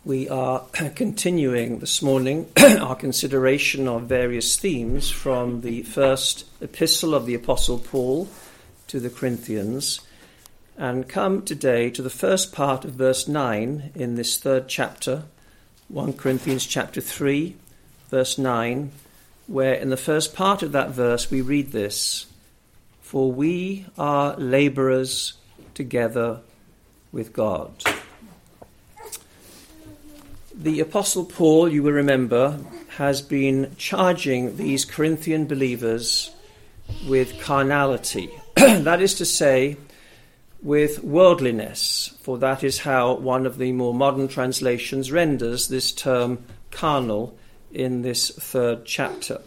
We are continuing this morning our consideration of various themes from the first epistle of the Apostle Paul to the Corinthians, and come today to the first part of verse 9 in this third chapter, 1 Corinthians chapter 3, verse 9, where in the first part of that verse we read this: "For we are labourers together with God." The Apostle Paul, you will remember, has been charging these Corinthian believers with carnality. That is to say, with worldliness, for that is how one of the more modern translations renders this term carnal in this third chapter.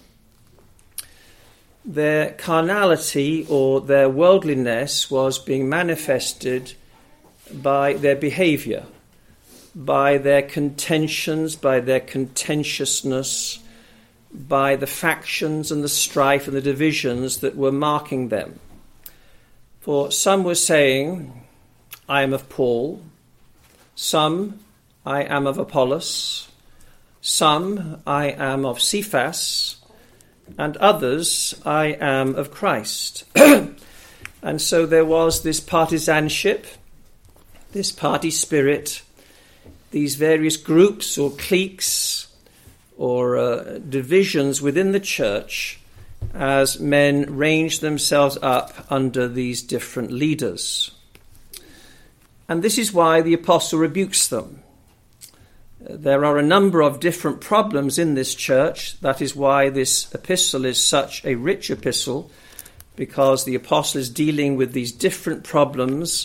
Their carnality or their worldliness was being manifested by their behaviour, by their contentions, by their contentiousness, by the factions and the strife and the divisions that were marking them. For some were saying, "I am of Paul," some, "I am of Apollos," some, "I am of Cephas," and others, "I am of Christ." And so there was this partisanship, this party spirit, these various groups or cliques or divisions within the church as men ranged themselves up under these different leaders. And this is why the apostle rebukes them. There are a number of different problems in this church. That is why this epistle is such a rich epistle, because the apostle is dealing with these different problems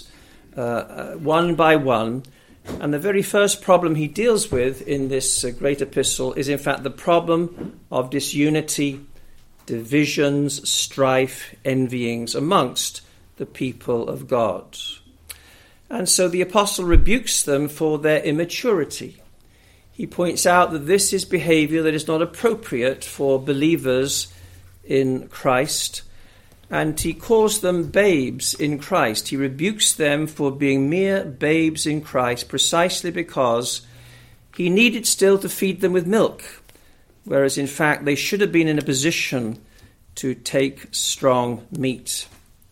one by one. And the very first problem he deals with in this great epistle is in fact the problem of disunity, divisions, strife, envyings amongst the people of God. And so the apostle rebukes them for their immaturity. He points out that this is behavior that is not appropriate for believers in Christ, and he calls them babes in Christ. He rebukes them for being mere babes in Christ precisely because he needed still to feed them with milk, whereas in fact they should have been in a position to take strong meat.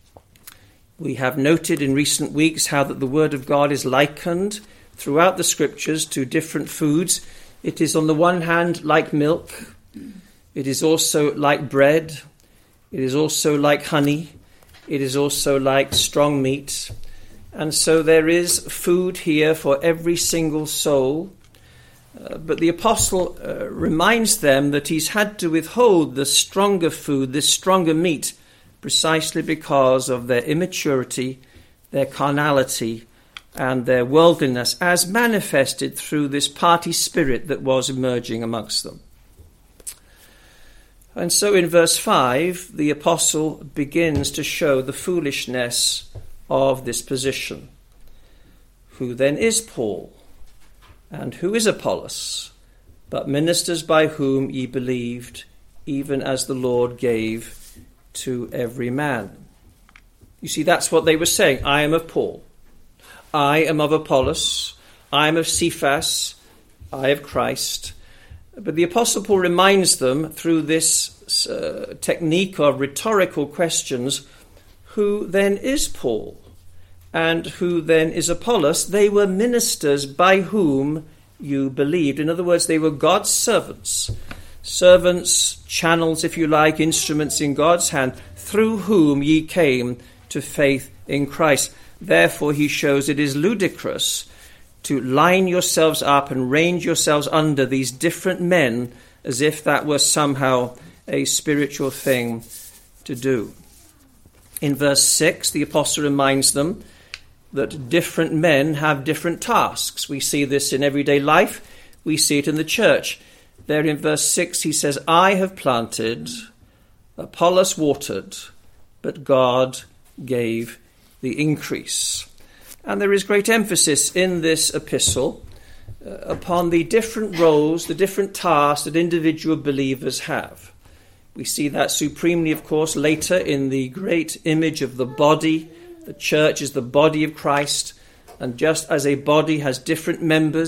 We have noted in recent weeks how that the Word of God is likened throughout the Scriptures to different foods. It is on the one hand like milk, it is also like bread, it is also like honey, it is also like strong meat. And so there is food here for every single soul. But the apostle reminds them that he's had to withhold the stronger food, this stronger meat, precisely because of their immaturity, their carnality, and their worldliness, as manifested through this party spirit that was emerging amongst them. And so in verse 5, the apostle begins to show the foolishness of this position. Who then is Paul? And who is Apollos? But ministers by whom ye believed, even as the Lord gave to every man. You see, that's what they were saying. I am of Paul. I am of Apollos. I am of Cephas. I of Christ. But the Apostle Paul reminds them through this technique of rhetorical questions, who then is Paul? And who then is Apollos? They were ministers by whom you believed. In other words, they were God's servants. Servants, channels, if you like, instruments in God's hand, through whom ye came to faith in Christ. Therefore, he shows it is ludicrous to line yourselves up and range yourselves under these different men as if that were somehow a spiritual thing to do. In verse 6, the apostle reminds them that different men have different tasks. We see this in everyday life. We see it in the church. There in verse 6, he says, I have planted, Apollos watered, but God gave the increase. And there is great emphasis in this epistle upon the different roles, the different tasks that individual believers have. We see that supremely, of course, later in the great image of the body. The church is the body of Christ, and just as a body has different members,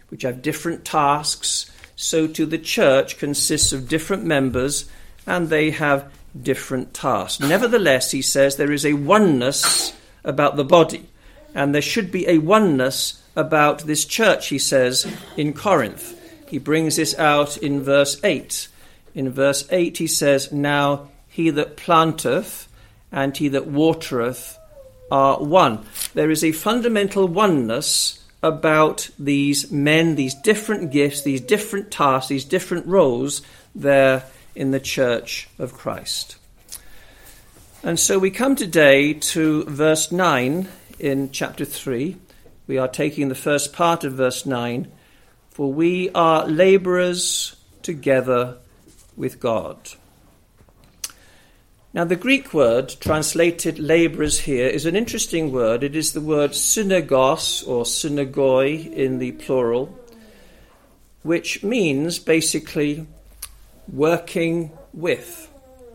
which have different tasks, so too the church consists of different members, and they have different tasks. Nevertheless, he says, there is a oneness about the body, and there should be a oneness about this church, he says, in Corinth. He brings this out in verse 8. In verse 8 he says, "Now he that planteth and he that watereth are one." There is a fundamental oneness about these men, these different gifts, these different tasks, these different roles there in the church of Christ. And so we come today to verse 9 in chapter 3. We are taking the first part of verse 9. "For we are labourers together with God." Now the Greek word translated labourers here is an interesting word. It is the word synagos or synagoi in the plural, which means basically working with.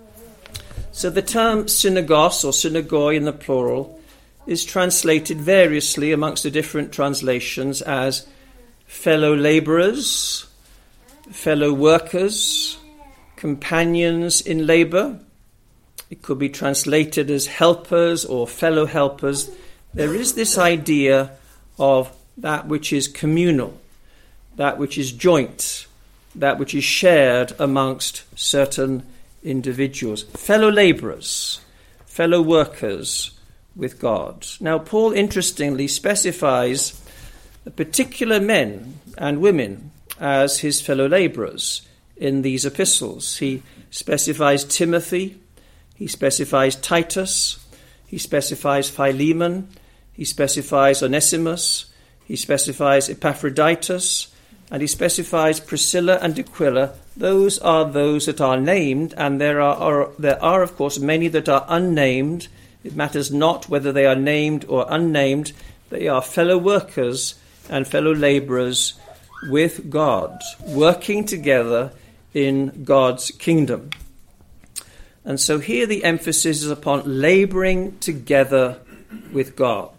So the term synagos or synagoi in the plural is translated variously amongst the different translations as fellow labourers, fellow workers, companions in labour. It could be translated as helpers or fellow helpers. There is this idea of that which is communal, that which is joint, that which is shared amongst certain individuals. Fellow labourers, fellow workers with God. Now, Paul interestingly specifies particular men and women as his fellow labourers in these epistles. He specifies Timothy, he specifies Titus, he specifies Philemon, he specifies Onesimus, he specifies Epaphroditus, and he specifies Priscilla and Aquila. Those are those that are named, and there are of course many that are unnamed. It matters not whether they are named or unnamed. They are fellow workers and fellow labourers with God, working together in God's kingdom. And so here the emphasis is upon labouring together with God.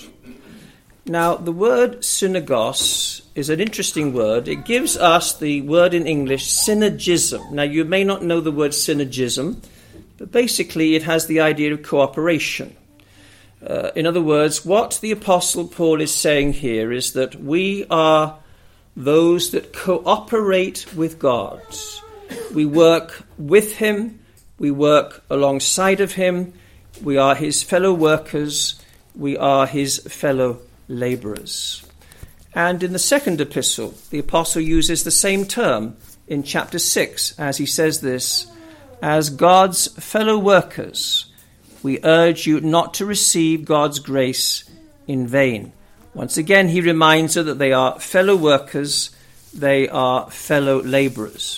Now, the word synagos is an interesting word. It gives us the word in English, synergism. Now, you may not know the word synergism, but basically it has the idea of cooperation. In other words, what the Apostle Paul is saying here is that we are those that cooperate with God. We work with him, we work alongside of him, we are his fellow workers, we are his fellow labourers. And in the second epistle, the Apostle uses the same term in chapter 6, as he says this, "As God's fellow workers, we urge you not to receive God's grace in vain." Once again, he reminds her that they are fellow workers, they are fellow labourers.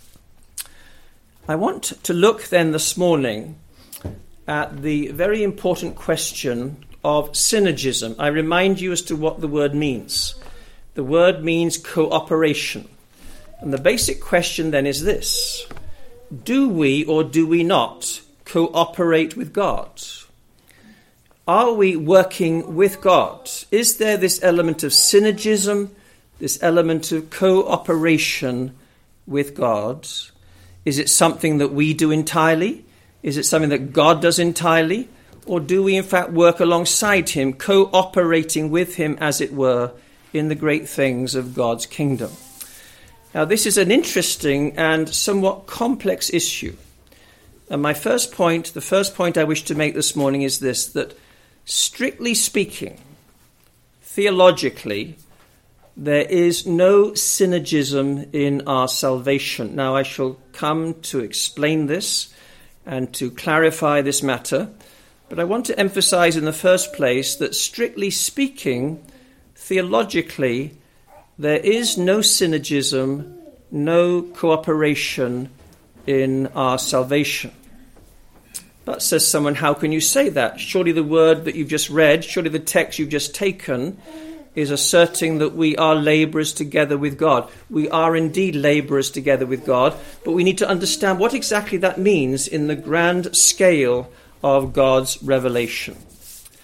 I want to look then this morning at the very important question of synergism. I remind you as to what the word means. The word means cooperation. And the basic question then is this: do we or do we not cooperate with God? Are we working with God? Is there this element of synergism, this element of cooperation with God? Is it something that we do entirely? Is it something that God does entirely? Or do we in fact work alongside him, cooperating with him, as it were, in the great things of God's kingdom? Now, this is an interesting and somewhat complex issue. And the first point I wish to make this morning is this, that strictly speaking, theologically, there is no synergism in our salvation. Now, I shall come to explain this and to clarify this matter, but I want to emphasize in the first place that strictly speaking, theologically, there is no synergism, no cooperation in our salvation. But, says someone, how can you say that? Surely the word that you've just read, surely the text you've just taken is asserting that we are labourers together with God. We are indeed labourers together with God, but we need to understand what exactly that means in the grand scale of God's revelation.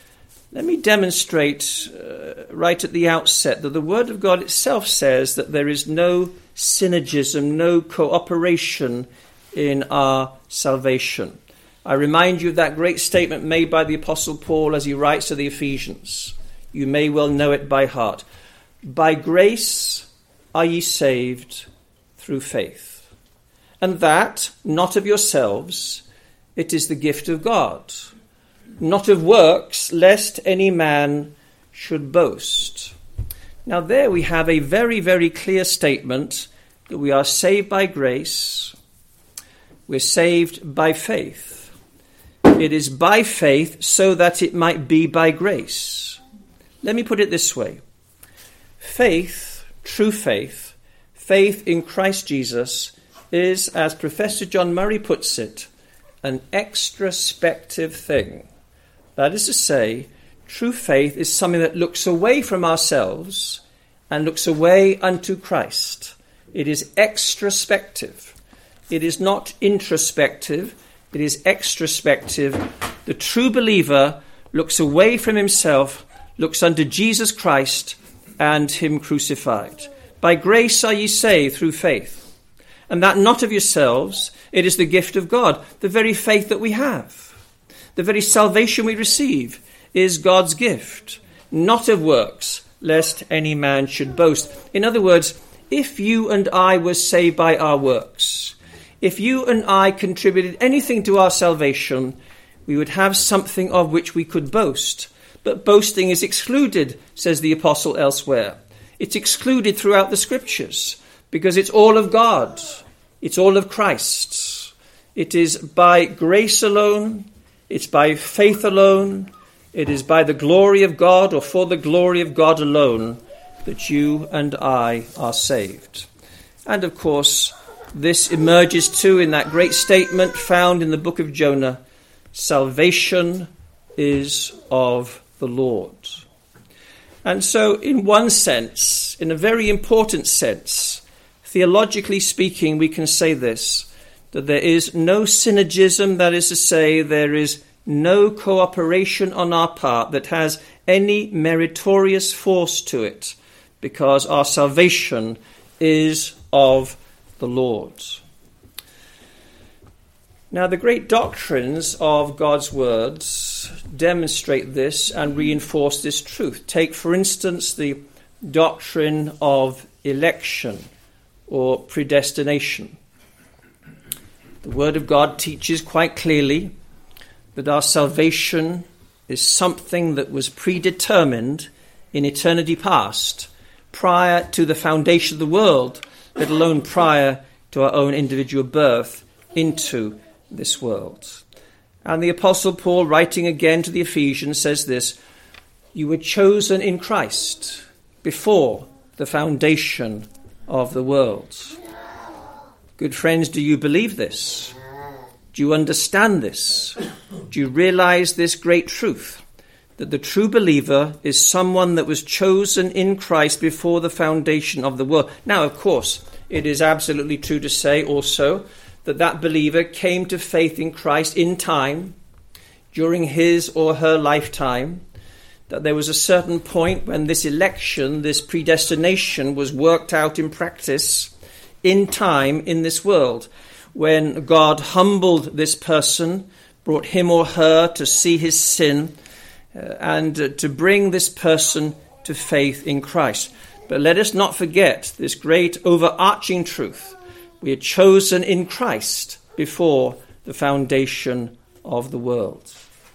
Let me demonstrate right at the outset that the Word of God itself says that there is no synergism, no cooperation in our salvation. I remind you of that great statement made by the Apostle Paul as he writes to the Ephesians. You may well know it by heart. By grace are ye saved through faith. And that, not of yourselves, it is the gift of God. Not of works, lest any man should boast. Now there we have a very, very clear statement that we are saved by grace. We're saved by faith. It is by faith so that it might be by grace. Let me put it this way. Faith, true faith, faith in Christ Jesus is, as Professor John Murray puts it, an extrospective thing. That is to say, true faith is something that looks away from ourselves and looks away unto Christ. It is extrospective. It is not introspective. It is extrospective. The true believer looks away from himself, looks unto Jesus Christ and him crucified. By grace are ye saved through faith. And that not of yourselves, it is the gift of God, the very faith that we have. The very salvation we receive is God's gift, not of works, lest any man should boast. In other words, if you and I were saved by our works, if you and I contributed anything to our salvation, we would have something of which we could boast. But boasting is excluded, says the apostle elsewhere. It's excluded throughout the scriptures because it's all of God. It's all of Christ. It is by grace alone. It's by faith alone. It is by the glory of God, or for the glory of God alone, that you and I are saved. And of course, this emerges too in that great statement found in the book of Jonah, salvation is of the Lord. And so in one sense, in a very important sense, theologically speaking, we can say this, that there is no synergism, that is to say, there is no cooperation on our part that has any meritorious force to it, because our salvation is of the Lord. Now, the great doctrines of God's words demonstrate this and reinforce this truth. Take, for instance, the doctrine of election or predestination. The Word of God teaches quite clearly that our salvation is something that was predetermined in eternity past, prior to the foundation of the world, let alone prior to our own individual birth into this world. And the Apostle Paul, writing again to the Ephesians, says this, you were chosen in Christ before the foundation of the world. Good friends, do you believe this? Do you understand this? Do you realize this great truth? That the true believer is someone that was chosen in Christ before the foundation of the world. Now, of course, it is absolutely true to say also that that believer came to faith in Christ in time, during his or her lifetime, that there was a certain point when this election, this predestination was worked out in practice in time in this world, when God humbled this person, brought him or her to see his sin, and to bring this person to faith in Christ. But let us not forget this great overarching truth. We are chosen in Christ before the foundation of the world.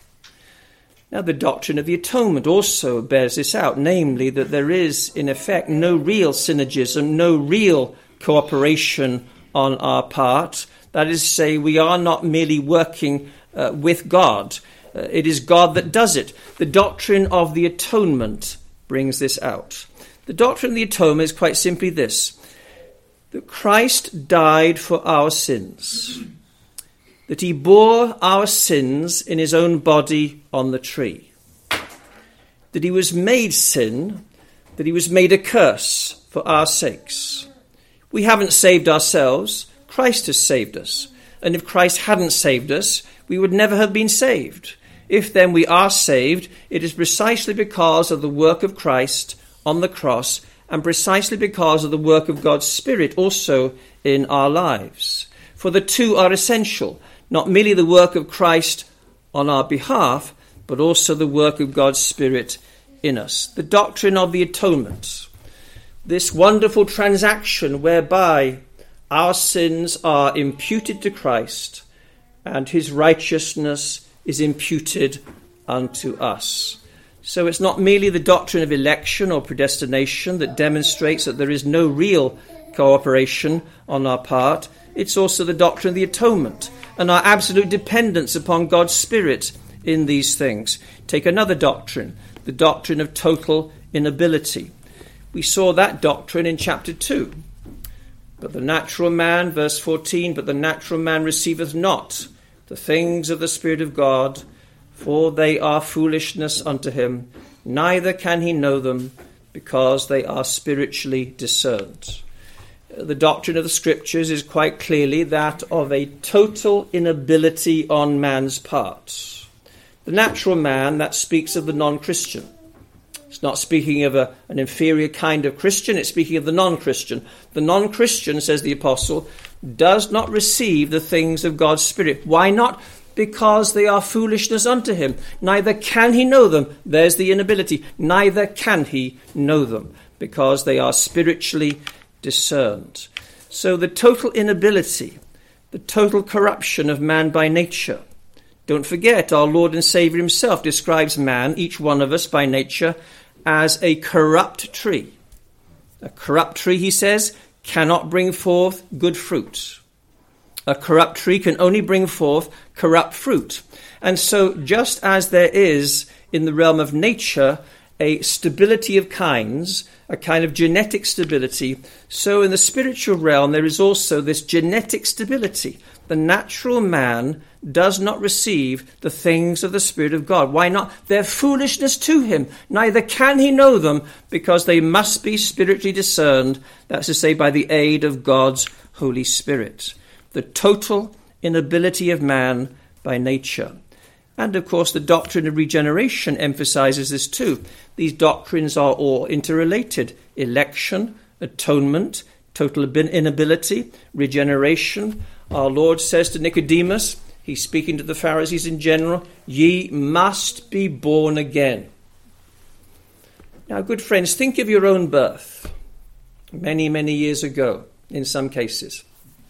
Now, the doctrine of the atonement also bears this out, namely that there is, in effect, no real synergism, no real cooperation on our part. That is to say, we are not merely working with God. It is God that does it. The doctrine of the atonement brings this out. The doctrine of the atonement is quite simply this, that Christ died for our sins, that he bore our sins in his own body on the tree, that he was made sin, that he was made a curse for our sakes. We haven't saved ourselves. Christ has saved us. And if Christ hadn't saved us, we would never have been saved. If then we are saved, it is precisely because of the work of Christ on the cross and precisely because of the work of God's Spirit also in our lives. For the two are essential, not merely the work of Christ on our behalf, but also the work of God's Spirit in us. The doctrine of the atonement, this wonderful transaction whereby our sins are imputed to Christ and his righteousness is imputed unto us. So it's not merely the doctrine of election or predestination that demonstrates that there is no real cooperation on our part. It's also the doctrine of the atonement and our absolute dependence upon God's Spirit in these things. Take another doctrine, the doctrine of total inability. We saw that doctrine in chapter 2. But the natural man, verse 14, but the natural man receiveth not the things of the Spirit of God, for they are foolishness unto him, neither can he know them, because they are spiritually discerned. The doctrine of the Scriptures is quite clearly that of a total inability on man's part. The natural man, that speaks of the non-Christian. It's not speaking of an inferior kind of Christian, it's speaking of the non-Christian. The non-Christian, says the apostle, does not receive the things of God's Spirit. Why not? Because they are foolishness unto him. Neither can he know them. There's the inability. Neither can he know them, because they are spiritually discerned. So the total inability, the total corruption of man by nature. Don't forget, our Lord and Saviour himself describes man, each one of us by nature, as a corrupt tree. A corrupt tree, he says, cannot bring forth good fruit. A corrupt tree can only bring forth corrupt fruit. And so just as there is in the realm of nature a stability of kinds, a kind of genetic stability, so in the spiritual realm there is also this genetic stability. The natural man does not receive the things of the Spirit of God. Why not? They're foolishness to him. Neither can he know them, because they must be spiritually discerned, that's to say by the aid of God's Holy Spirit. The total inability of man by nature. And of course the doctrine of regeneration emphasizes this too. These doctrines are all interrelated. Election, atonement, total inability, regeneration. Our Lord says to Nicodemus, he's speaking to the Pharisees in general, ye must be born again. Now, good friends, think of your own birth many, many years ago in some cases.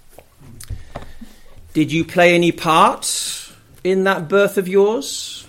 Did you play any part in that birth of yours?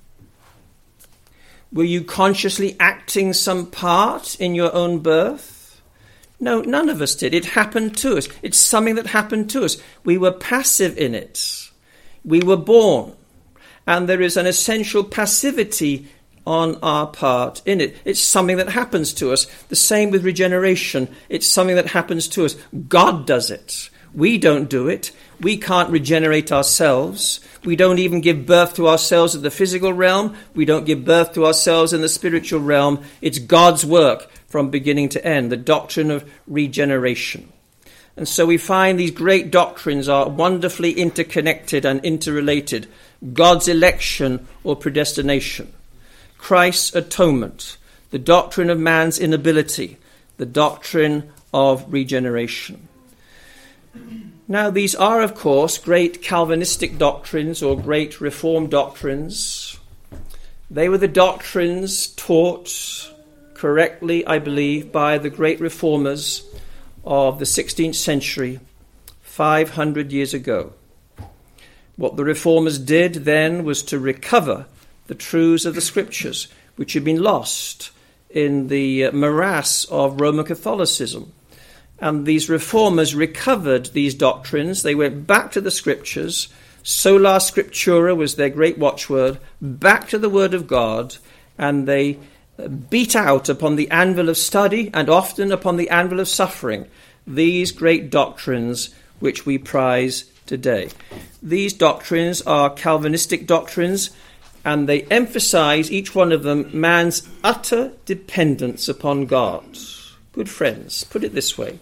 Were you consciously acting some part in your own birth? No, none of us did. It happened to us. It's something that happened to us. We were passive in it. We were born. And there is an essential passivity on our part in it. It's something that happens to us. The same with regeneration. It's something that happens to us. God does it. We don't do it. We can't regenerate ourselves. We don't even give birth to ourselves in the physical realm. We don't give birth to ourselves in the spiritual realm. It's God's work from beginning to end, the doctrine of regeneration. And so we find these great doctrines are wonderfully interconnected and interrelated. God's election or predestination, Christ's atonement, the doctrine of man's inability, the doctrine of regeneration. Now, these are, of course, great Calvinistic doctrines or great Reformed doctrines. They were the doctrines taught correctly, I believe, by the great reformers of the 16th century, 500 years ago. What the reformers did then was to recover the truths of the Scriptures, which had been lost in the morass of Roman Catholicism. And these reformers recovered these doctrines. They went back to the Scriptures. Sola Scriptura was their great watchword, back to the Word of God, and they beat out upon the anvil of study and often upon the anvil of suffering these great doctrines which we prize today. These doctrines are Calvinistic doctrines, and they emphasize, each one of them, man's utter dependence upon God. Good friends, put it this way.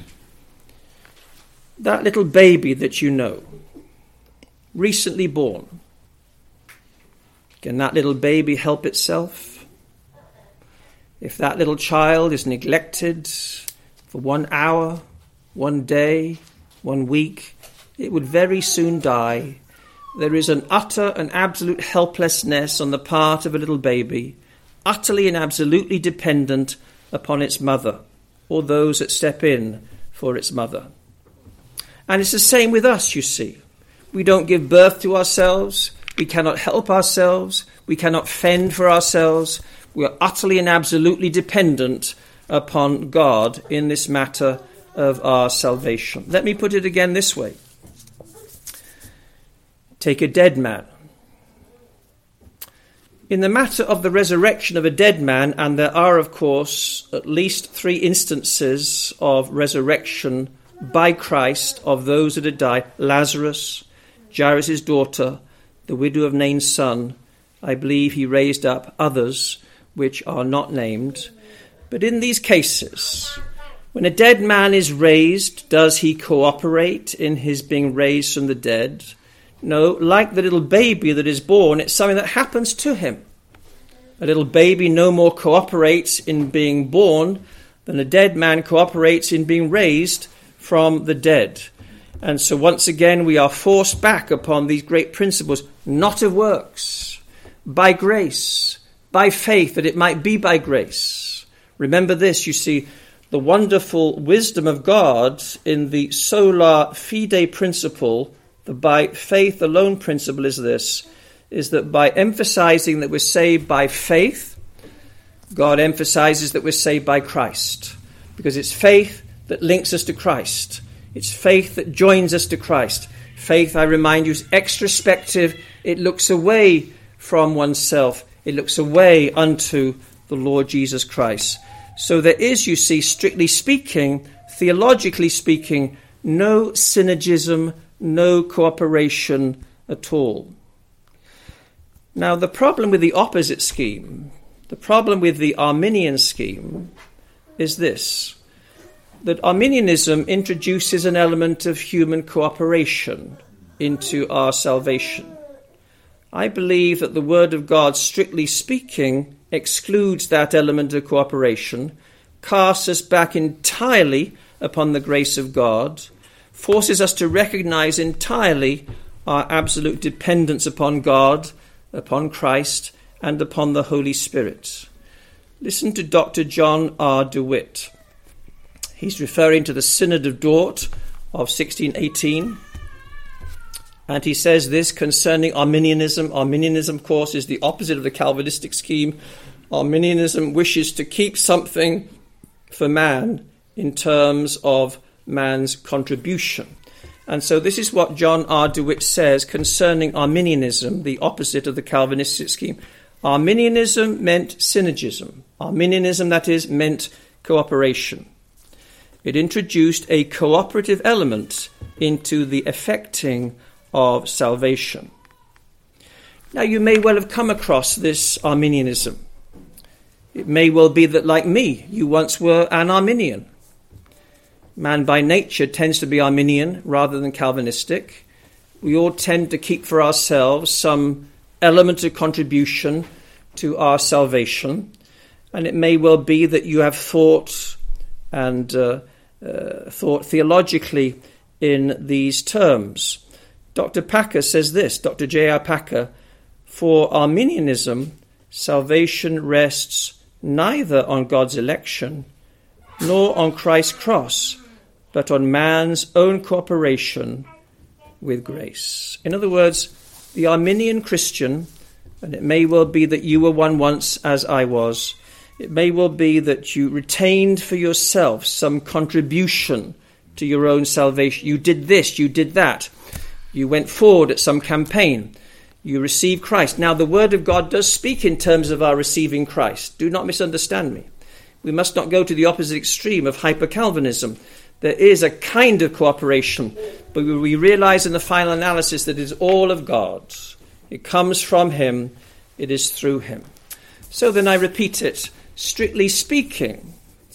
That little baby that you know, recently born, Can that little baby help itself? If that little child is neglected for 1 hour, 1 day, 1 week, it would very soon die. There is an utter and absolute helplessness on the part of a little baby, utterly and absolutely dependent upon its mother or those that step in for its mother. And it's the same with us, you see. We don't give birth to ourselves. We cannot help ourselves. We cannot fend for ourselves. We are utterly and absolutely dependent upon God in this matter of our salvation. Let me put it again this way. Take a dead man. In the matter of the resurrection of a dead man, and there are, of course, at least 3 instances of resurrection by Christ of those that had died: Lazarus, Jairus' daughter, the widow of Nain's son. I believe he raised up others which are not named. But in these cases, when a dead man is raised, does he cooperate in his being raised from the dead? No, like the little baby that is born, it's something that happens to him. A little baby no more cooperates in being born than a dead man cooperates in being raised from the dead. And so once again we are forced back upon these great principles, not of works, by grace, by faith, that it might be by grace. Remember this, you see, the wonderful wisdom of God in the sola fide principle, the by faith alone principle is this, is that by emphasizing that we're saved by faith, God emphasizes that we're saved by Christ, because it's faith that links us to Christ. It's faith that joins us to Christ. Faith, I remind you, is extrospective. It looks away from oneself. It looks away unto the Lord Jesus Christ. So there is, you see, strictly speaking, theologically speaking, no synergism, no cooperation at all. Now, the problem with the opposite scheme, the problem with the Arminian scheme, is this: that Arminianism introduces an element of human cooperation into our salvation. I believe that the Word of God, strictly speaking, excludes that element of cooperation, casts us back entirely upon the grace of God, forces us to recognize entirely our absolute dependence upon God, upon Christ, and upon the Holy Spirit. Listen to Dr. John R. DeWitt. He's referring to the Synod of Dort of 1618. And he says this concerning Arminianism. Arminianism, of course, is the opposite of the Calvinistic scheme. Arminianism wishes to keep something for man in terms of man's contribution. And so this is what John R. DeWitt says concerning Arminianism, the opposite of the Calvinistic scheme. Arminianism meant synergism. Arminianism, that is, meant cooperation. It introduced a cooperative element into the effecting of salvation. Now, you may well have come across this Arminianism. It may well be that, like me, you once were an Arminian. Man by nature tends to be Arminian rather than Calvinistic. We all tend to keep for ourselves some element of contribution to our salvation. And it may well be that you have thought theologically in these terms. Dr. Packer says this, Dr. J.R. Packer: for Arminianism, salvation rests neither on God's election nor on Christ's cross, but on man's own cooperation with grace. In other words, the Arminian Christian, and it may well be that you were one once as I was, it may well be that you retained for yourself some contribution to your own salvation. You did this, you did that. You went forward at some campaign. You received Christ. Now, the Word of God does speak in terms of our receiving Christ. Do not misunderstand me. We must not go to the opposite extreme of hyper-Calvinism. There is a kind of cooperation, but we realize in the final analysis that it is all of God. It comes from him. It is through him. So then I repeat it. Strictly speaking,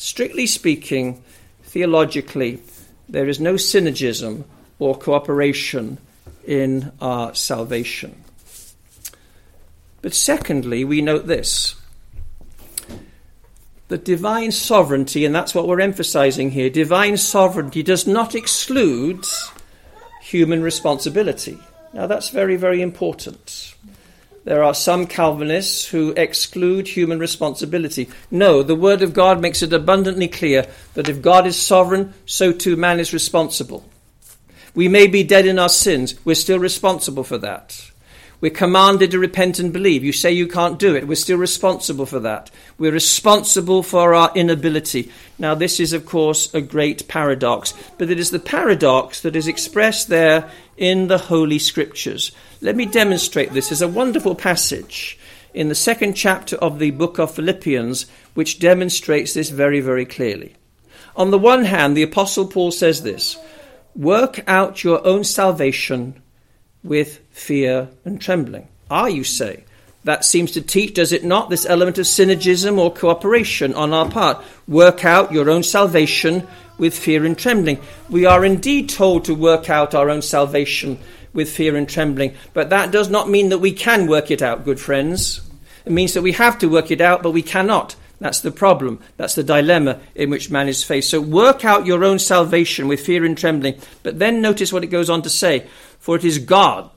theologically, there is no synergism or cooperation in our salvation. But secondly, we note this. The divine sovereignty, and that's what we're emphasizing here, divine sovereignty does not exclude human responsibility. Now that's very, very important. There are some Calvinists who exclude human responsibility. No, the Word of God makes it abundantly clear that if God is sovereign, so too man is responsible. We may be dead in our sins. We're still responsible for that. We're commanded to repent and believe. You say you can't do it. We're still responsible for that. We're responsible for our inability. Now, this is, of course, a great paradox, but it is the paradox that is expressed there in the Holy Scriptures. Let me demonstrate this. There's a wonderful passage in the 2nd chapter of the book of Philippians which demonstrates this very, very clearly. On the one hand, the Apostle Paul says this, "Work out your own salvation with fear and trembling." You say? That seems to teach, does it not, this element of synergism or cooperation on our part. Work out your own salvation with fear and trembling. We are indeed told to work out our own salvation with fear and trembling, but that does not mean that we can work it out, good friends. It means that we have to work it out, but we cannot. That's the problem. That's the dilemma in which man is faced. So work out your own salvation with fear and trembling. But then notice what it goes on to say. For it is God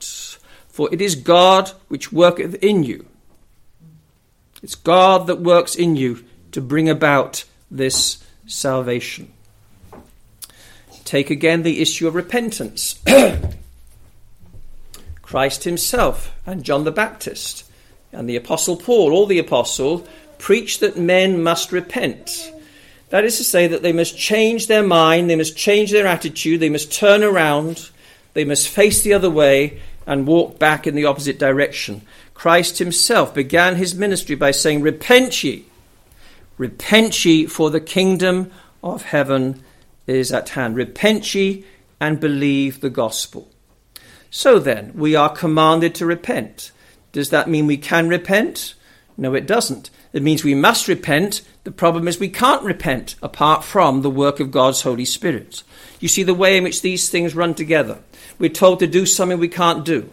which worketh in you. It's God that works in you to bring about this salvation. Take again the issue of repentance. Christ himself and John the Baptist and the Apostle Paul, all the apostles, preach that men must repent. That is to say that they must change their mind, they must change their attitude, they must turn around, they must face the other way and walk back in the opposite direction. Christ himself began his ministry by saying, repent ye, for the kingdom of heaven is at hand. Repent ye and believe the gospel. So then, we are commanded to repent. Does that mean we can repent? No, it doesn't. It means we must repent. The problem is we can't repent apart from the work of God's Holy Spirit. You see the way in which these things run together. We're told to do something we can't do.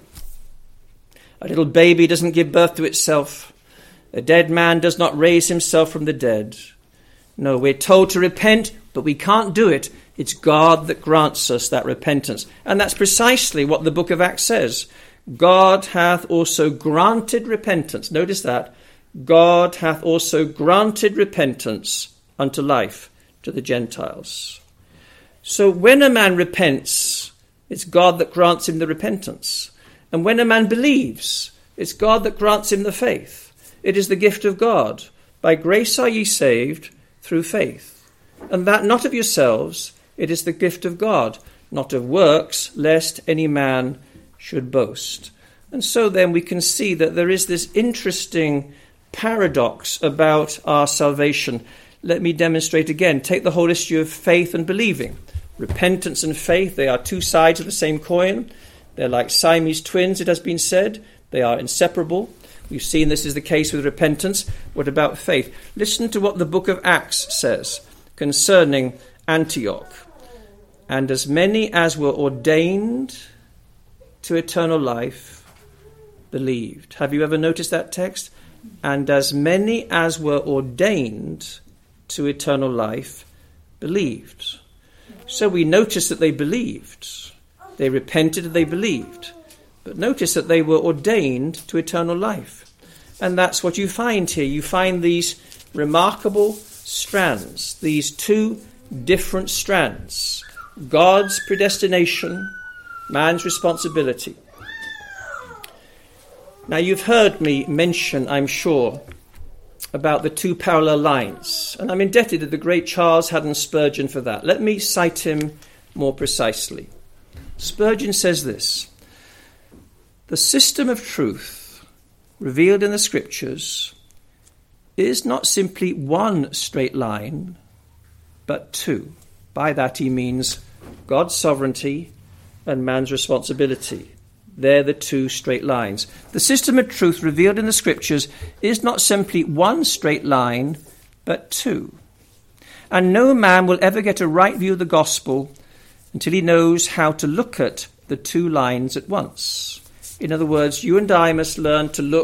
A little baby doesn't give birth to itself. A dead man does not raise himself from the dead. No, we're told to repent, but we can't do it. It's God that grants us that repentance. And that's precisely what the book of Acts says. God hath also granted repentance. Notice that. God hath also granted repentance unto life to the Gentiles. So when a man repents, it's God that grants him the repentance. And when a man believes, it's God that grants him the faith. It is the gift of God. By grace are ye saved through faith. And that not of yourselves, it is the gift of God, not of works, lest any man should boast. And so then we can see that there is this interesting paradox about our salvation. Let me demonstrate again. Take the whole issue of faith and believing. Repentance and faith, they are two sides of the same coin. They're like Siamese twins, it has been said. They are inseparable. We've seen this is the case with repentance. What about faith? Listen to what the book of Acts says concerning Antioch. And as many as were ordained to eternal life believed. Have you ever noticed that text? And as many as were ordained to eternal life believed. So we notice that they believed. They repented and they believed. But notice that they were ordained to eternal life. And that's what you find here. You find these remarkable strands, these two different strands. God's predestination, man's responsibility. Now you've heard me mention, I'm sure, about the two parallel lines. And I'm indebted to the great Charles Haddon Spurgeon for that. Let me cite him more precisely. Spurgeon says this: the system of truth revealed in the Scriptures is not simply one straight line, but two. By that he means God's sovereignty and man's responsibility. They're the two straight lines. The system of truth revealed in the Scriptures is not simply one straight line, but two. And no man will ever get a right view of the gospel until he knows how to look at the two lines at once. In other words, you and I must learn to look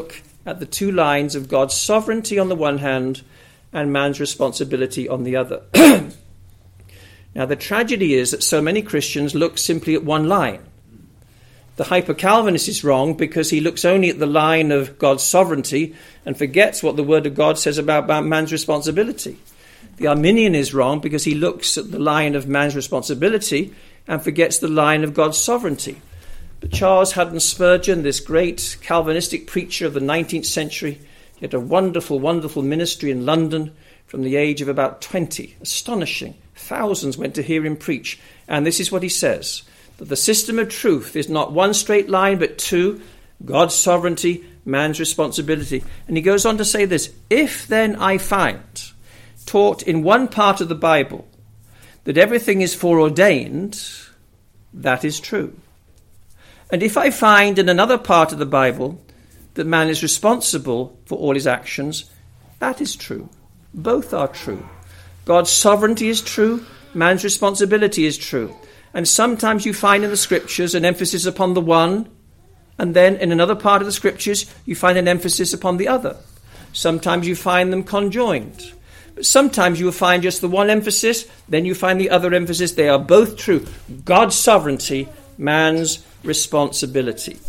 at the two lines of God's sovereignty on the one hand and man's responsibility on the other. Now, the tragedy is that so many Christians look simply at one line. The hyper-Calvinist is wrong because he looks only at the line of God's sovereignty and forgets what the Word of God says about man's responsibility. The Arminian is wrong because he looks at the line of man's responsibility and forgets the line of God's sovereignty. But Charles Haddon Spurgeon, this great Calvinistic preacher of the 19th century, he had a wonderful, wonderful ministry in London from the age of about 20. Astonishing. Thousands went to hear him preach. And this is what he says, that the system of truth is not one straight line, but two, God's sovereignty, man's responsibility. And he goes on to say this, if then I find taught in one part of the Bible that everything is foreordained, that is true. And if I find in another part of the Bible that man is responsible for all his actions, that is true. Both are true. God's sovereignty is true, man's responsibility is true. And sometimes you find in the scriptures an emphasis upon the one, and then in another part of the scriptures you find an emphasis upon the other. Sometimes you find them conjoined. But sometimes you will find just the one emphasis, then you find the other emphasis. They are both true. God's sovereignty, man's responsibility.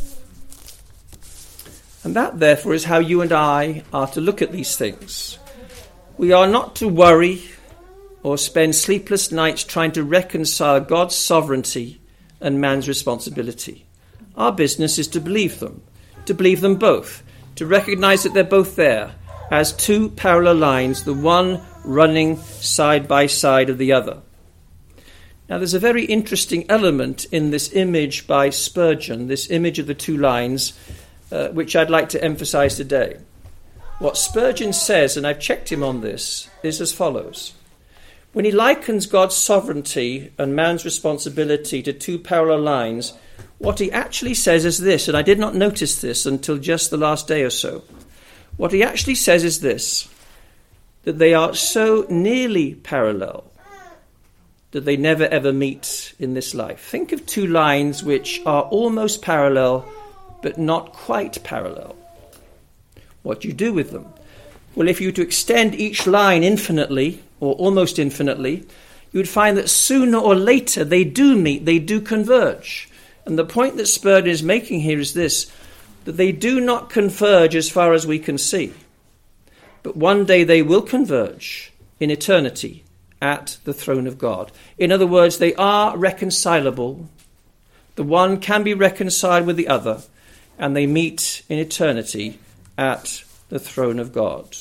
And that, therefore, is how you and I are to look at these things. We are not to worry or spend sleepless nights trying to reconcile God's sovereignty and man's responsibility. Our business is to believe them both, to recognize that they're both there as two parallel lines, the one running side by side of the other. Now, there's a very interesting element in this image by Spurgeon, this image of the two lines, which I'd like to emphasize today. What Spurgeon says, and I've checked him on this, is as follows. When he likens God's sovereignty and man's responsibility to two parallel lines, what he actually says is this, and I did not notice this until just the last day or so. What he actually says is this, that they are so nearly parallel that they never ever meet in this life. Think of two lines which are almost parallel, but not quite parallel. What do you do with them? Well, if you were to extend each line infinitely, or almost infinitely, you would find that sooner or later they do meet, they do converge. And the point that Spurgeon is making here is this, that they do not converge as far as we can see. But one day they will converge in eternity at the throne of God. In other words, they are reconcilable. The one can be reconciled with the other, and they meet in eternity at the throne of God.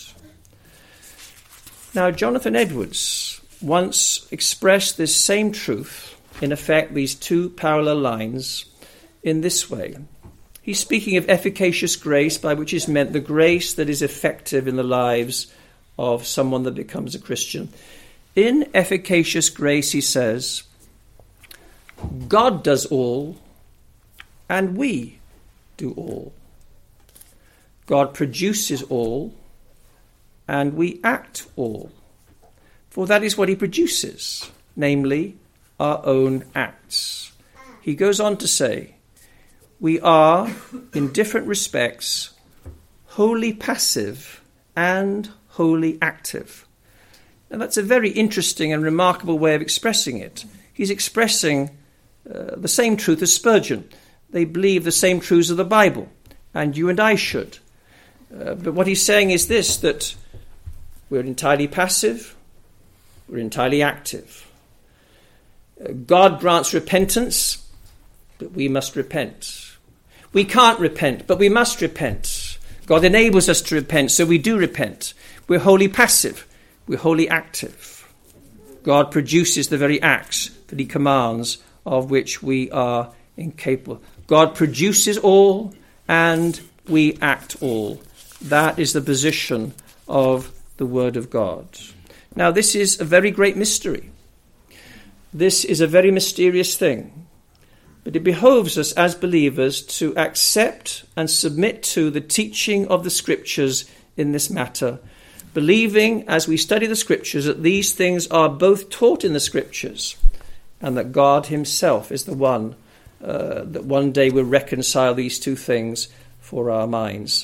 Now, Jonathan Edwards once expressed this same truth, in effect, these two parallel lines, in this way. He's speaking of efficacious grace, by which is meant the grace that is effective in the lives of someone that becomes a Christian. In efficacious grace, he says, God does all, and we do all. God produces all, and we act all. For that is what he produces, namely, our own acts. He goes on to say, we are, in different respects, wholly passive and wholly active. And that's a very interesting and remarkable way of expressing it. He's expressing the same truth as Spurgeon. They believe the same truths of the Bible, and you and I should. But what he's saying is this, that we're entirely passive, we're entirely active. God grants repentance, but we must repent. We can't repent, but we must repent. God enables us to repent, so we do repent. We're wholly passive, we're wholly active. God produces the very acts that he commands, of which we are incapable. God produces all, and we act all. That is the position of the Word of God. Now, this is a very great mystery. This is a very mysterious thing. But it behoves us as believers to accept and submit to the teaching of the Scriptures in this matter, believing as we study the Scriptures that these things are both taught in the Scriptures and that God himself is the one that one day will reconcile these two things for our minds.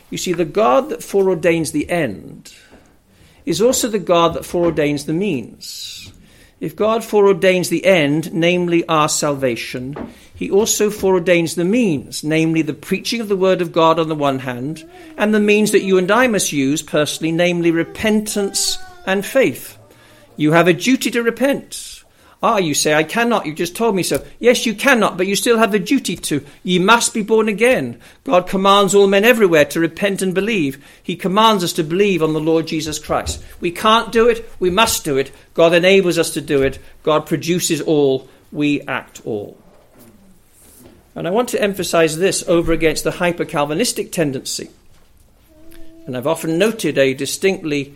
You see, the God that foreordains the end is also the God that foreordains the means. If God foreordains the end, namely our salvation, he also foreordains the means, namely the preaching of the word of God on the one hand, and the means that you and I must use personally, namely repentance and faith. You have a duty to repent. You say, I cannot, you just told me so. Yes, you cannot, but you still have the duty to. Ye must be born again. God commands all men everywhere to repent and believe. He commands us to believe on the Lord Jesus Christ. We can't do it, we must do it. God enables us to do it. God produces all, we act all. And I want to emphasize this over against the hyper-Calvinistic tendency. And I've often noted a distinctly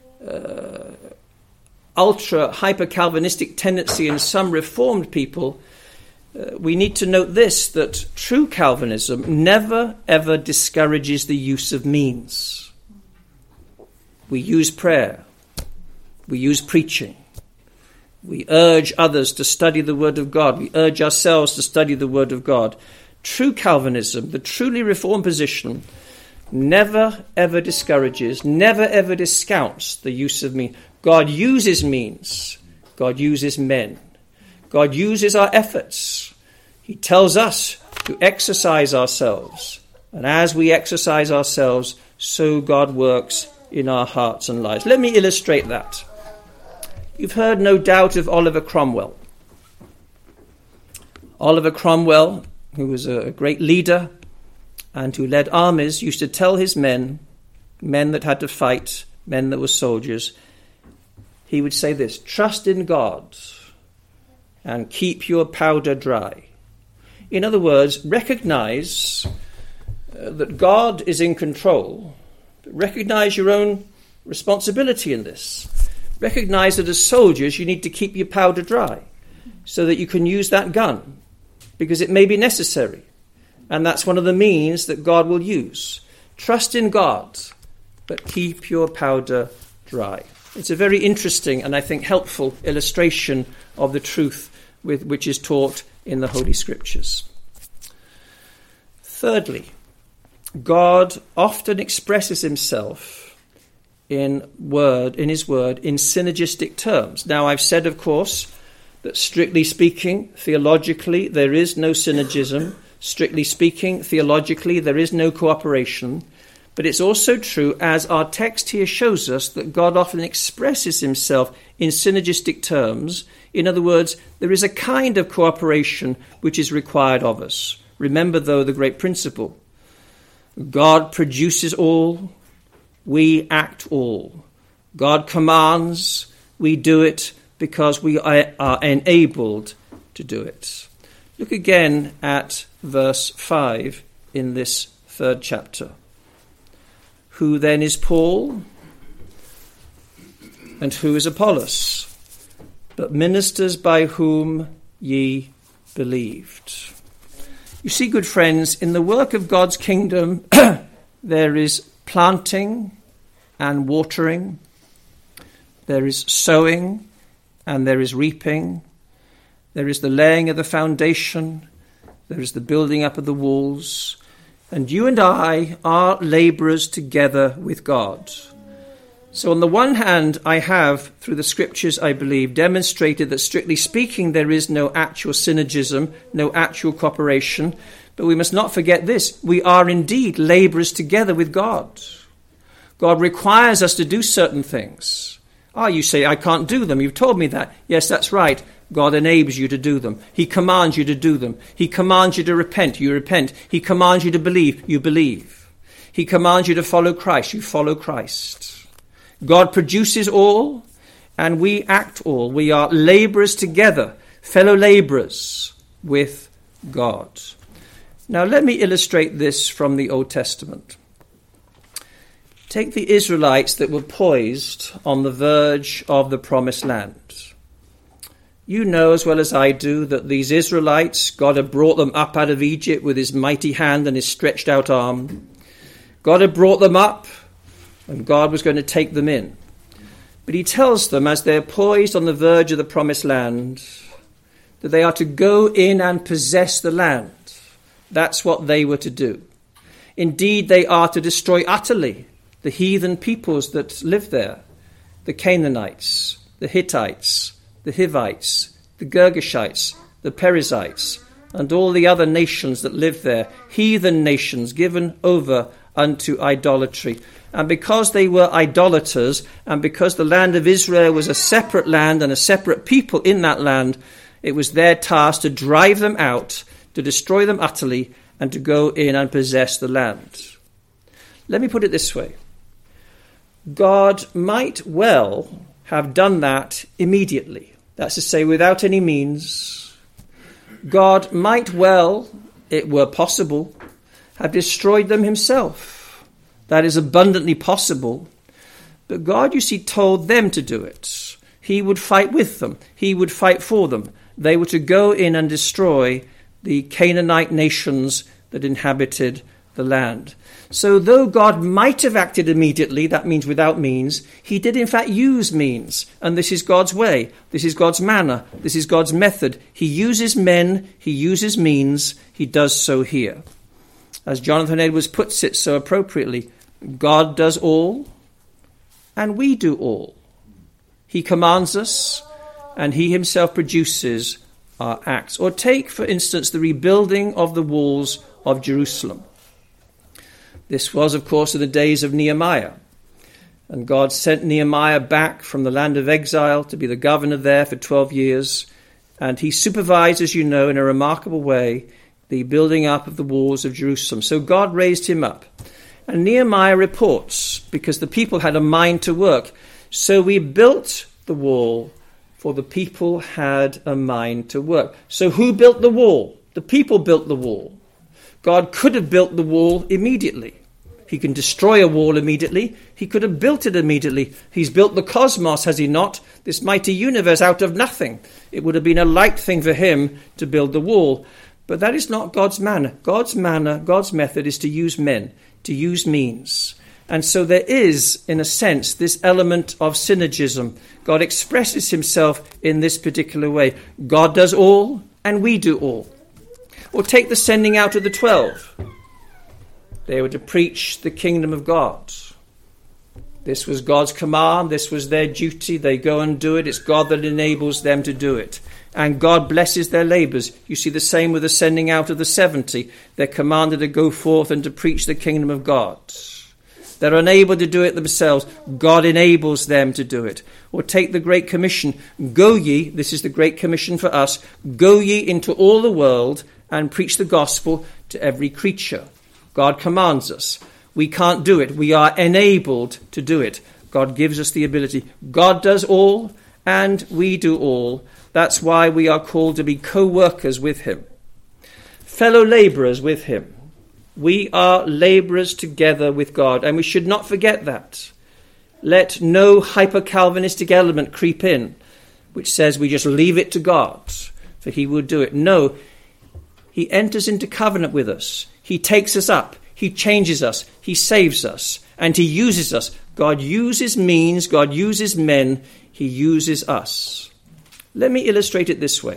ultra-hyper-Calvinistic tendency in some Reformed people. We need to note this, that true Calvinism never, ever discourages the use of means. We use prayer. We use preaching. We urge others to study the Word of God. We urge ourselves to study the Word of God. True Calvinism, the truly Reformed position, never, ever discourages, never, ever discounts the use of means. God uses means. God uses men. God uses our efforts. He tells us to exercise ourselves. And as we exercise ourselves, so God works in our hearts and lives. Let me illustrate that. You've heard, no doubt, of Oliver Cromwell. Oliver Cromwell, who was a great leader and who led armies, used to tell his men that had to fight, men that were soldiers, he would say this: trust in God and keep your powder dry. In other words, recognize that God is in control. Recognize your own responsibility in this. Recognize that as soldiers you need to keep your powder dry so that you can use that gun, because it may be necessary. And that's one of the means that God will use. Trust in God, but keep your powder dry. It's a very interesting and I think helpful illustration of the truth which is taught in the Holy Scriptures. Thirdly, God often expresses himself in his word in synergistic terms. Now, I've said, of course, that strictly speaking, theologically, there is no synergism. Strictly speaking, theologically, there is no cooperation. But it's also true, as our text here shows us, that God often expresses himself in synergistic terms. In other words, there is a kind of cooperation which is required of us. Remember, though, the great principle. God produces all, we act all. God commands, we do it because we are enabled to do it. Look again at verse 5 in this third chapter. Who then is Paul? And who is Apollos? But ministers by whom ye believed. You see, good friends, in the work of God's kingdom, there is planting and watering. There is sowing and there is reaping. There is the laying of the foundation. There is the building up of the walls. And you and I are labourers together with God. So on the one hand, I have, through the Scriptures, I believe, demonstrated that strictly speaking, there is no actual synergism, no actual cooperation. But we must not forget this. We are indeed labourers together with God. God requires us to do certain things. You say, I can't do them. You've told me that. Yes, that's right. God enables you to do them. He commands you to do them. He commands you to repent. You repent. He commands you to believe. You believe. He commands you to follow Christ. You follow Christ. God produces all and we act all. We are labourers together, fellow labourers with God. Now let me illustrate this from the Old Testament. Take the Israelites that were poised on the verge of the promised land. You know as well as I do that these Israelites, God had brought them up out of Egypt with his mighty hand and his stretched out arm. God had brought them up and God was going to take them in. But he tells them as they're poised on the verge of the promised land that they are to go in and possess the land. That's what they were to do. Indeed, they are to destroy utterly the heathen peoples that live there, the Canaanites, the Hittites, the Hivites, the Girgashites, the Perizzites, and all the other nations that live there, heathen nations given over unto idolatry. And because they were idolaters, and because the land of Israel was a separate land and a separate people in that land, it was their task to drive them out, to destroy them utterly, and to go in and possess the land. Let me put it this way. God might well have done that immediately. That's to say, without any means. God might well, it were possible, have destroyed them himself. That is abundantly possible. But God, you see, told them to do it. He would fight with them. He would fight for them. They were to go in and destroy the Canaanite nations that inhabited the land. So though God might have acted immediately, that means without means, he did in fact use means. And this is God's way. This is God's manner. This is God's method. He uses men. He uses means. He does so here. As Jonathan Edwards puts it so appropriately, God does all, and we do all. He commands us, and he himself produces our acts. Or take, for instance, the rebuilding of the walls of Jerusalem. This was, of course, in the days of Nehemiah. And God sent Nehemiah back from the land of exile to be the governor there for 12 years. And he supervised, as you know, in a remarkable way, the building up of the walls of Jerusalem. So God raised him up. And Nehemiah reports, because the people had a mind to work. So we built the wall, for the people had a mind to work. So who built the wall? The people built the wall. God could have built the wall immediately. He can destroy a wall immediately. He could have built it immediately. He's built the cosmos, has he not? This mighty universe out of nothing. It would have been a light thing for him to build the wall. But that is not God's manner. God's manner, God's method is to use men, to use means. And so there is, in a sense, this element of synergism. God expresses himself in this particular way. God does all, and we do all. Or take the sending out of the 12. They were to preach the kingdom of God. This was God's command. This was their duty. They go and do it. It's God that enables them to do it. And God blesses their labours. You see the same with the sending out of the 70. They're commanded to go forth and to preach the kingdom of God. They're unable to do it themselves. God enables them to do it. Or take the Great Commission. Go ye, this is the Great Commission for us, go ye into all the world and preach the gospel to every creature. God commands us. We can't do it. We are enabled to do it. God gives us the ability. God does all, and we do all. That's why we are called to be co-workers with him, fellow labourers with him. We are labourers together with God, and we should not forget that. Let no hyper-Calvinistic element creep in, which says we just leave it to God, for he will do it. No, he enters into covenant with us. He takes us up. He changes us. He saves us. And he uses us. God uses means. God uses men. He uses us. Let me illustrate it this way.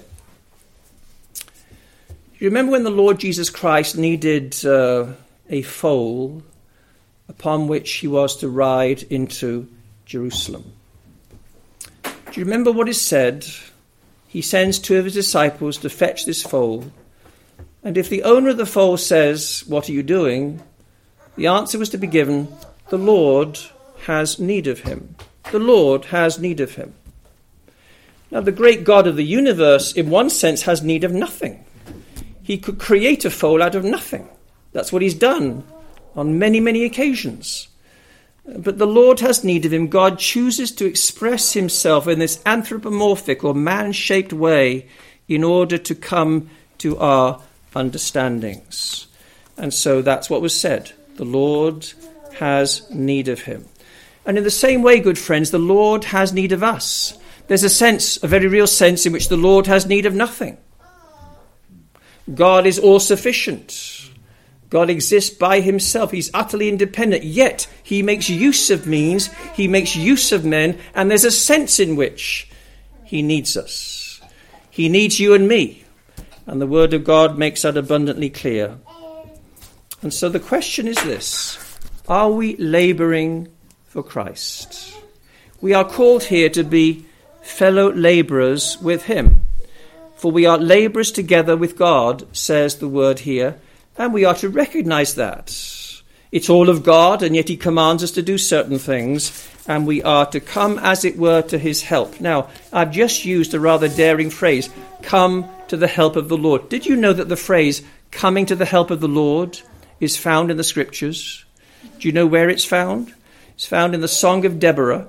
You remember when the Lord Jesus Christ needed a foal upon which he was to ride into Jerusalem? Do you remember what is said? He sends 2 of his disciples to fetch this foal. And if the owner of the foal says, "What are you doing?" the answer was to be given, "The Lord has need of him." The Lord has need of him. Now, the great God of the universe, in one sense, has need of nothing. He could create a foal out of nothing. That's what he's done on many, many occasions. But the Lord has need of him. God chooses to express himself in this anthropomorphic or man-shaped way in order to come to our understandings. And so that's what was said. The Lord has need of him. And in the same way, good friends, the Lord has need of us. There's a sense, a very real sense, in which the Lord has need of nothing. God is all-sufficient. God exists by himself. He's utterly independent, yet he makes use of means, he makes use of men, and there's a sense in which he needs us. He needs you and me, and the word of God makes that abundantly clear. And so the question is this: are we labouring for Christ? We are called here to be fellow labourers with him. For we are labourers together with God, says the word here, and we are to recognise that. It's all of God, and yet he commands us to do certain things, and we are to come, as it were, to his help. Now, I've just used a rather daring phrase, come to the help of the Lord. Did you know that the phrase, coming to the help of the Lord, is found in the Scriptures? Do you know where it's found? It's found in the Song of Deborah.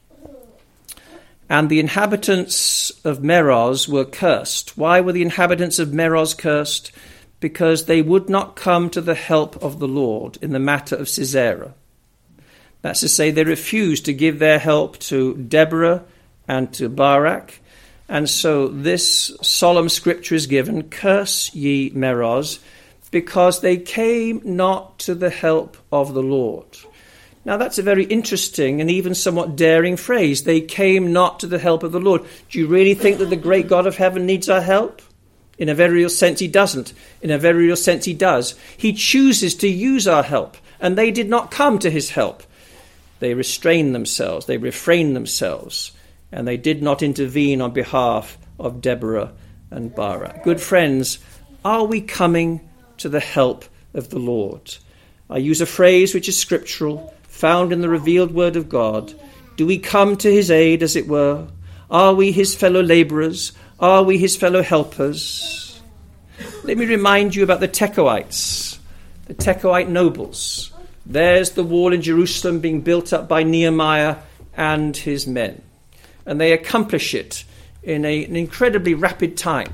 And the inhabitants of Meroz were cursed. Why were the inhabitants of Meroz cursed? Because they would not come to the help of the Lord in the matter of Sisera. That's to say, they refused to give their help to Deborah and to Barak. And so this solemn scripture is given, curse ye Meroz, because they came not to the help of the Lord. Now that's a very interesting and even somewhat daring phrase. They came not to the help of the Lord. Do you really think that the great God of heaven needs our help? In a very real sense, he doesn't. In a very real sense, he does. He chooses to use our help, and they did not come to his help. They restrained themselves, they refrained themselves, and they did not intervene on behalf of Deborah and Barak. Good friends, are we coming to the help of the Lord? I use a phrase which is scriptural, found in the revealed word of God. Do we come to his aid, as it were? Are we his fellow labourers? Are we his fellow helpers? Let me remind you about the Tekoites, the Tekoite nobles. There's the wall in Jerusalem being built up by Nehemiah and his men. And they accomplish it in an incredibly rapid time,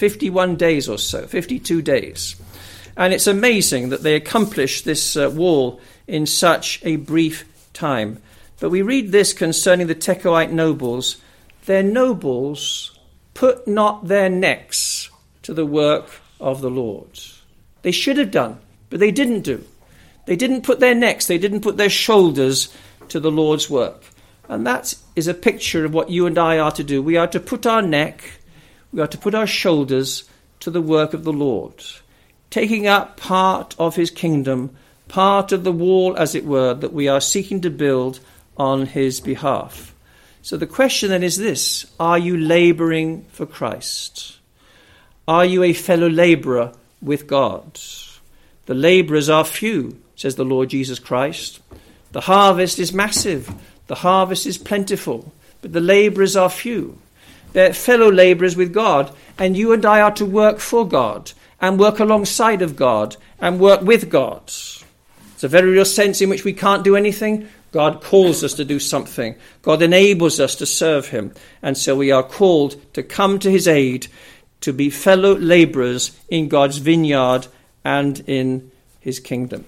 51 days or so, 52 days. And it's amazing that they accomplish this wall in such a brief time. But we read this concerning the Tekoite nobles. Their nobles put not their necks to the work of the Lord. They should have done, but they didn't do. They didn't put their necks, they didn't put their shoulders to the Lord's work. And that is a picture of what you and I are to do. We are to put our neck, we are to put our shoulders to the work of the Lord, taking up part of his kingdom, part of the wall, as it were, that we are seeking to build on his behalf. So the question then is this: are you labouring for Christ? Are you a fellow labourer with God? The labourers are few, says the Lord Jesus Christ. The harvest is massive. The harvest is plentiful. But the labourers are few. They're fellow labourers with God. And you and I are to work for God and work alongside of God and work with God. It's a very real sense in which we can't do anything. God calls us to do something. God enables us to serve him. And so we are called to come to his aid, to be fellow labourers in God's vineyard and in his kingdom.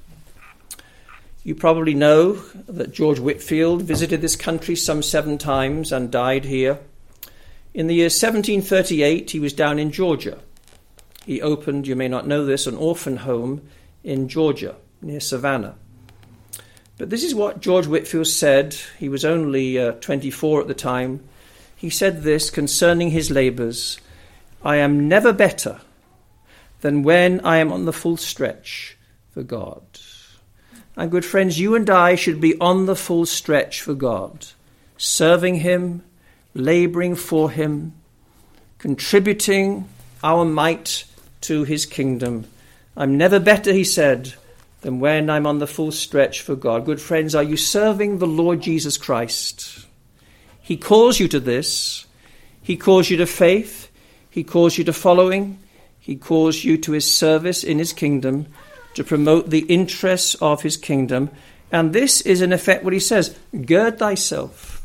You probably know that George Whitefield visited this country some 7 times and died here. In the year 1738, he was down in Georgia. He opened, you may not know this, an orphan home in Georgia, near Savannah. But this is what George Whitefield said. He was only 24 at the time. He said this concerning his labours: I am never better than when I am on the full stretch for God. And good friends, you and I should be on the full stretch for God, serving him, labouring for him, contributing our might to his kingdom. I'm never better, he said, than when I'm on the full stretch for God. Good friends, are you serving the Lord Jesus Christ? He calls you to this. He calls you to faith. He calls you to following. He calls you to his service in his kingdom, to promote the interests of his kingdom. And this is in effect what he says: gird thyself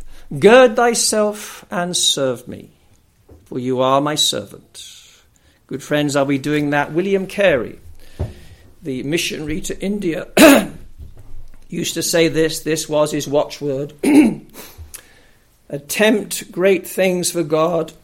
and serve me, for you are my servant. Good friends, are we doing that? William Carey, the missionary to India, used to say this was his watchword: attempt great things for God,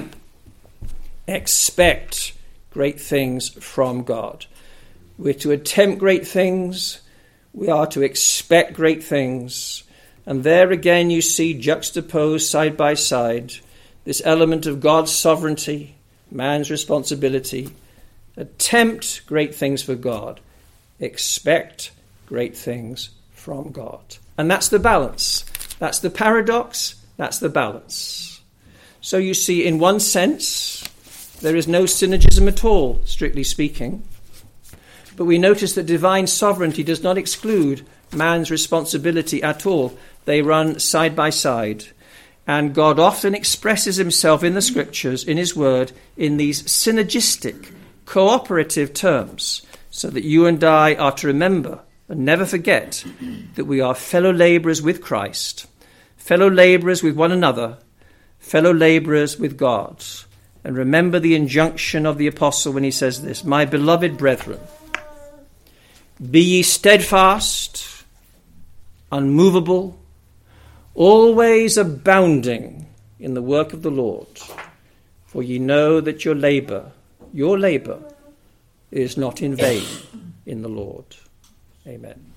expect great things from God. We're to attempt great things, we are to expect great things. And there again you see juxtaposed side by side this element of God's sovereignty, man's responsibility. Attempt great things for God. expect great things from God. And that's the balance. That's the paradox. That's the balance. So you see, in one sense, there is no synergism at all, strictly speaking. But we notice that divine sovereignty does not exclude man's responsibility at all. They run side by side. And God often expresses himself in the scriptures, in his word, in these synergistic, cooperative terms, so that you and I are to remember and never forget that we are fellow labourers with Christ, fellow labourers with one another, fellow labourers with God. And remember the injunction of the apostle when he says this, "My beloved brethren, be ye steadfast, unmovable, always abounding in the work of the Lord, for ye know that your labour is not in vain in the Lord." Amen.